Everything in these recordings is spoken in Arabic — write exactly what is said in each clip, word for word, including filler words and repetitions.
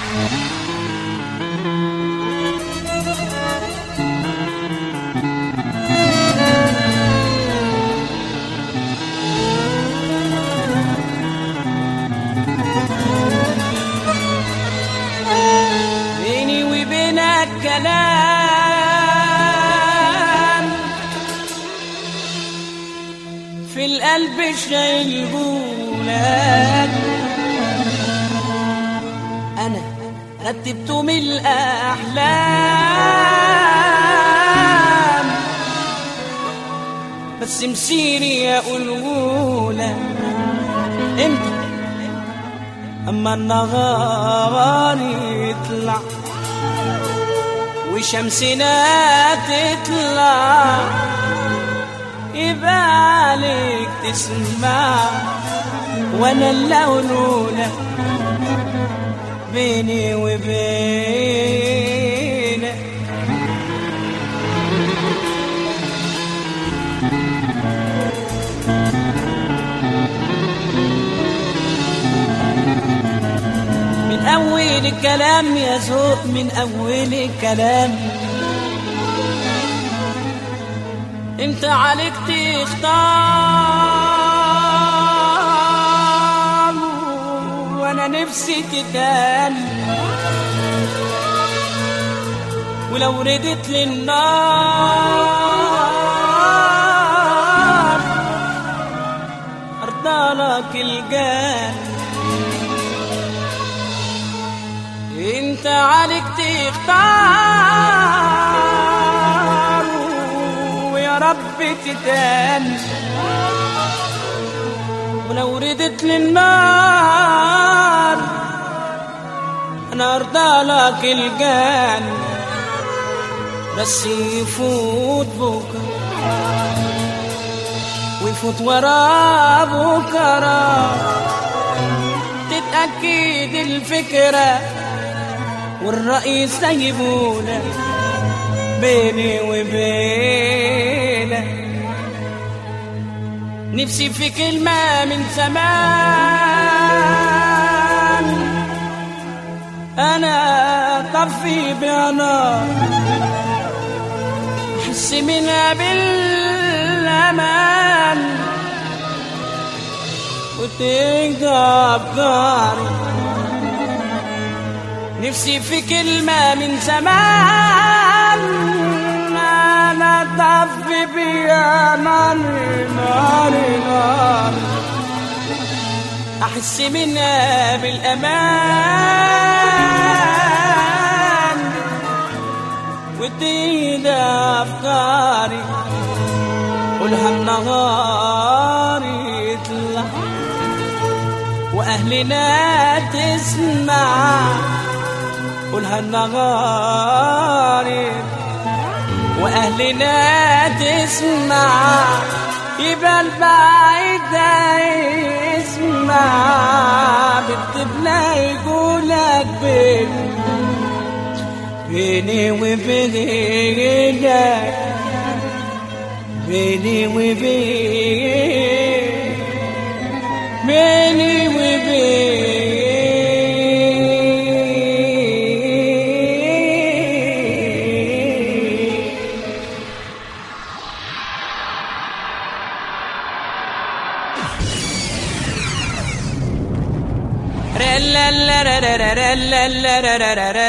بيني وبينك كلام في القلب شايلهولك، أنا رتبته من الأحلام بس مسيري أقولهولك إمتى أما النهار يطلع وشمسنا تطلع يبقى عليك تسمع، وانا اللي اقولهولك بيني وبينك. من اول الكلام يا ذوق، من اول الكلام انت عليك تختار، وانا نفسي تتقال، ولو ردت للنار ارضالك الجال. انت عليك تختار ويا رب تتقال، ولو ردت للنار انا ارضالك الجال. بس يفوت بكره ويفوت ورا بكره، تتأكد الفكرة والرأي سايبونا بيني وبينك. نفسي في كلمة من زمان أنا طفي بها نار، أحس منها بالأمان وتهدى أفكاري. نفسي في كلمة من زمان أنا طفي بيها ناري ناري ناري، أحس منها بالأمان وتهدى أفكاري. قولها النهار يطلع وأهلنا تسمع، قولها النهار وأهلنا تسمع، يبقى البعيد يسمع. بكتبنا يقولك بيني بيني وبينك، بيني وبينك، بيني وبينك. لا لا لا لا لا لا لا لا لا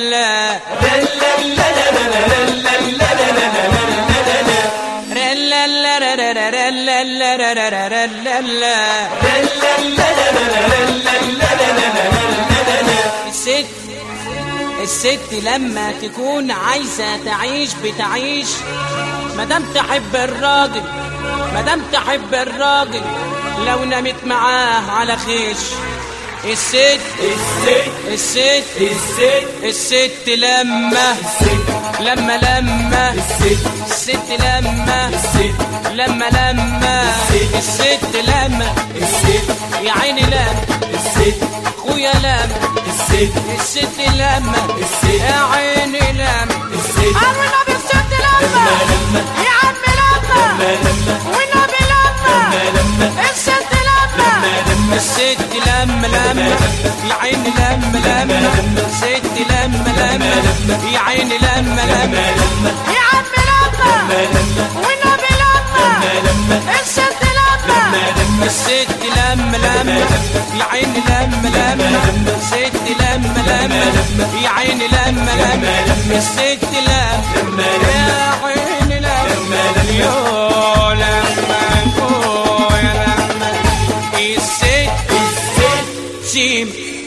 الست الست لما تكون عايزة تعيش بتعيش، مدام تحب الراجل مدام تحب الراجل لو نامت معاه على خيش. الست الست الست الست الست لما لما لما الست لما لما لما الست لما يا عيني لما خويا لما الست لما يا عيني لما والنبي الست لما يا عمي لما والنبي لما الست لما الست لما لم يا عيني لم لم ست لم لم يا عيني لم لم يا عم لما والنبي لما الست لما الست لم لم يا عيني لم لم ست لم لم يا عيني لم لم الست لم يا عيني لم يا لما يا لما الست سيم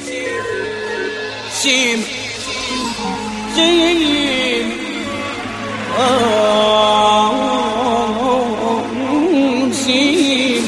سيم سيم سيم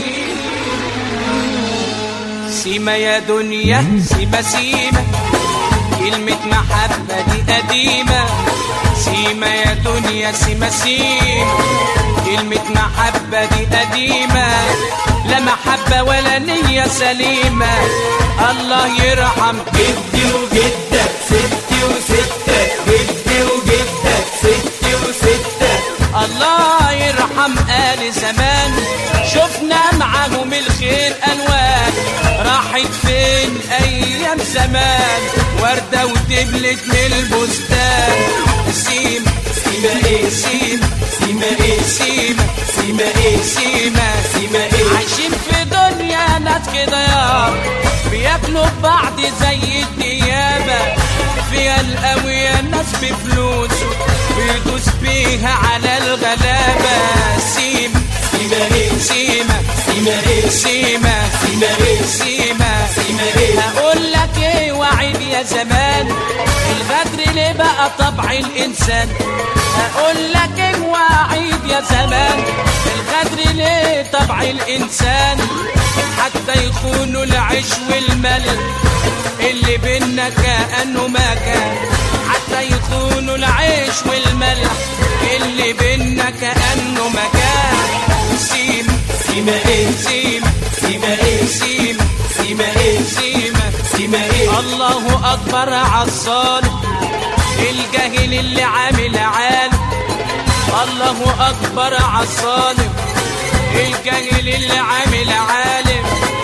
سيما يا دنيا سيما سيما كلمة محبة دي قديمة سيما يا دنيا سيما سيما كلمة محبة دي قديمة لا محبة ولا نية سليمة الله يرحم جدي وجدك ستي وستك جدي وجدك ستي وستك الله يرحم آل زمان شفنا معاهم الخير ألوان راحت فين أيام زمان وردة وتبلت من البستان سيما سيما ايه سيما سيما ايه سيما سيما ايه سيما سيما ايه عايشين في دنيا ناس كده يا بياكلوا ببعض زي الديابة فيها القوية ناس بفلوسه بيدوس بيها على الغلابة سيما سيما ايه سيما سيما ايه سيما سيما ايه سيما سيما ايه هقول لك ايه وعيد يا زمان الغدر ليه بقى طبع الانسان هقول لك ايه وعيد يا زمان الغدر ليه طبع الانسان حتى يخونوا العيش والملك اللي بينا كأنه ما كان حتى يخونوا العيش والملح اللي بينا كأنه ما كان سيما سيما ايه سيما سيما ايه سيما سيما ايه سيما سيما ايه الله أكبر عالظالم الجاهل اللي عامل عالم الله أكبر عالظالم الجاهل اللي عامل عالم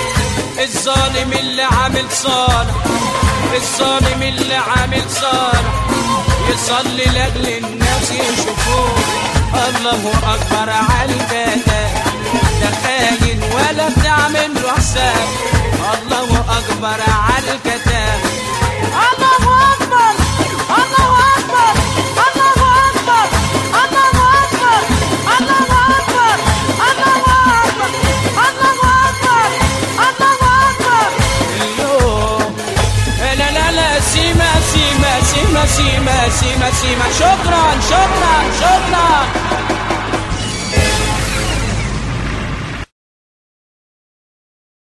الظالم اللي عامل صالح الظالم اللي عامل صالح يصلي لأجل الناس يشوفوه الله أكبر عالجدع ده خاين ولا بتعمل له حساب الله أكبر عالجدع الله أكبر الله أكبر الله أكبر الله أكبر الله أكبر الله أكبر الله أكبر الله أكبر اليوم لا لا لا سيما سيما سيما سيما سيما سيما شكرا شكرا شكرا